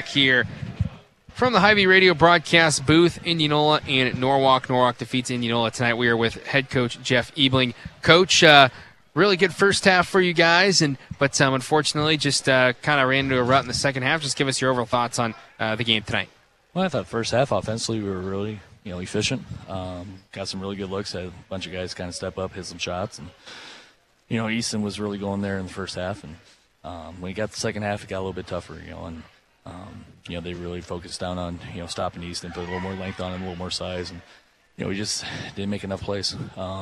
back here from the Hy-Vee Radio broadcast booth. Indianola and Norwalk. Norwalk defeats Indianola tonight. We are with head coach Jeff Ebling. Coach, really good first half for you guys, but unfortunately just kind of ran into a rut in the second half. Just give us your overall thoughts on the game tonight. Well, I thought first half offensively we were really efficient. Got some really good looks. Had a bunch of guys kind of step up, hit some shots, and Easton was really going there in the first half. And when we got the second half, it got a little bit tougher. They really focused down on stopping Easton, put a little more length on him, a little more size, and we just didn't make enough plays.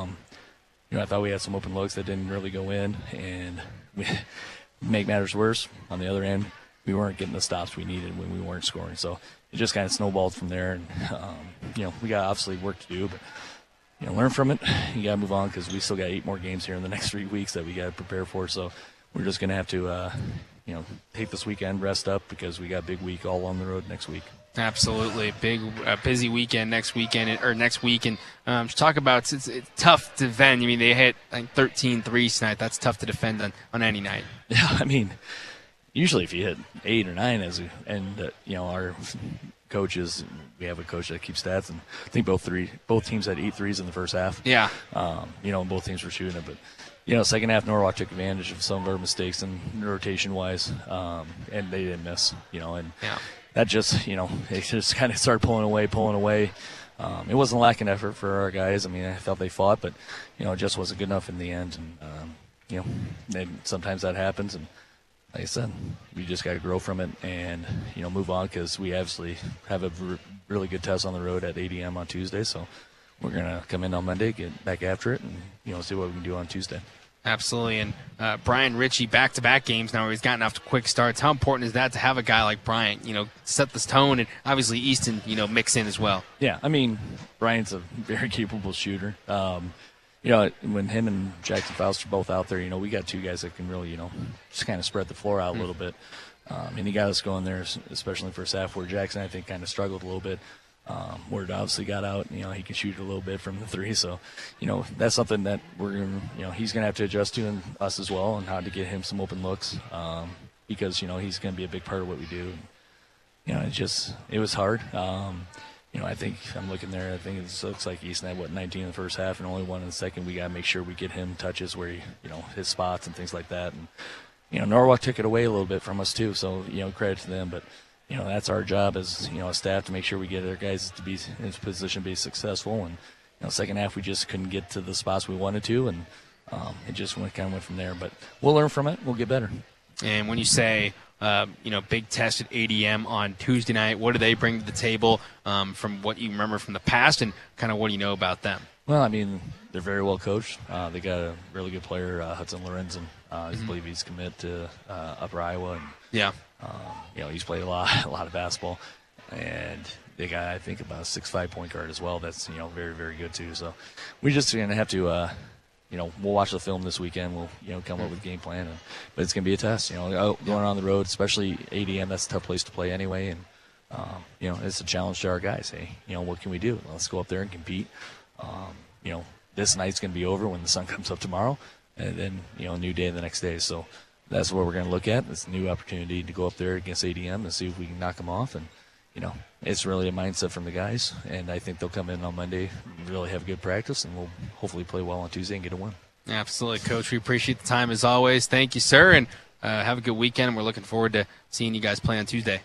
I thought we had some open looks that didn't really go in, and we make matters worse. On the other end, we weren't getting the stops we needed when we weren't scoring. So it just kind of snowballed from there. And, we got obviously work to do, but, learn from it. You got to move on because we still got 8 more games here in the next 3 weeks that we got to prepare for. So we're just going to have to, take this weekend, rest up because we got a big week all on the road next week. Absolutely. Big, busy weekend next week. And just talk about it's tough to defend. I mean, they hit 13 threes tonight. That's tough to defend on any night. Yeah, I mean, usually if you hit 8 or 9 our coaches, we have a coach that keeps stats, and I think both teams had 8 threes in the first half. Yeah. Both teams were shooting it, but second half Norwalk took advantage of some of our mistakes and rotation wise, and they didn't miss. That just they just kind of started pulling away. It wasn't lacking effort for our guys. I mean, I thought they fought, but it just wasn't good enough in the end. And sometimes that happens, and like I said, we just got to grow from it and move on because we obviously have a really good test on the road at 8 a.m. on Tuesday. So we're gonna come in on Monday, get back after it, and see what we can do on Tuesday. Absolutely. And Brian Ritchie, back-to-back games now where he's gotten off to quick starts. How important is that to have a guy like Brian, set this tone, and obviously Easton, mix in as well? Yeah, I mean, Brian's a very capable shooter. When him and Jackson Faust are both out there, we got 2 guys that can really, just kind of spread the floor out a little bit. And he got us going there, especially in the first half where Jackson, I think, kind of struggled a little bit. Word obviously got out, he can shoot a little bit from the 3. So, that's something that we're going to, he's going to have to adjust to, and us as well, and how to get him some open looks because, he's going to be a big part of what we do. It was hard. I think I'm looking there. I think it looks like Easton had 19 in the first half and only 1 in the second. We got to make sure we get him touches where he, his spots and things like that. And Norwalk took it away a little bit from us too. So credit to them. But that's our job as a staff to make sure we get our guys to be in a position to be successful. And second half we just couldn't get to the spots we wanted to, and it just went from there. But we'll learn from it. We'll get better. And when you say big test at 8 a.m. on Tuesday night, what do they bring to the table from what you remember from the past, and kind of what do you know about them? Well, I mean, they're very well coached. They got a really good player, Hudson Lorenzen. I believe he's committed to Upper Iowa. And, yeah. He's played a lot of basketball. And they got, I think, about a 6'5" point guard as well. That's, very, very good too. So we just going to have to we'll watch the film this weekend. We'll, come up with a game plan. But it's going to be a test. Going on the road, especially 8 a.m., that's a tough place to play anyway. And, it's a challenge to our guys. Hey, what can we do? Let's go up there and compete. This night's going to be over when the sun comes up tomorrow. And then, a new day the next day. So that's what we're going to look at. It's a new opportunity to go up there against 8 a.m. and see if we can knock them off. And, it's really a mindset from the guys. And I think they'll come in on Monday and really have good practice, and we'll hopefully play well on Tuesday and get a win. Absolutely, Coach. We appreciate the time as always. Thank you, sir, and have a good weekend. We're looking forward to seeing you guys play on Tuesday.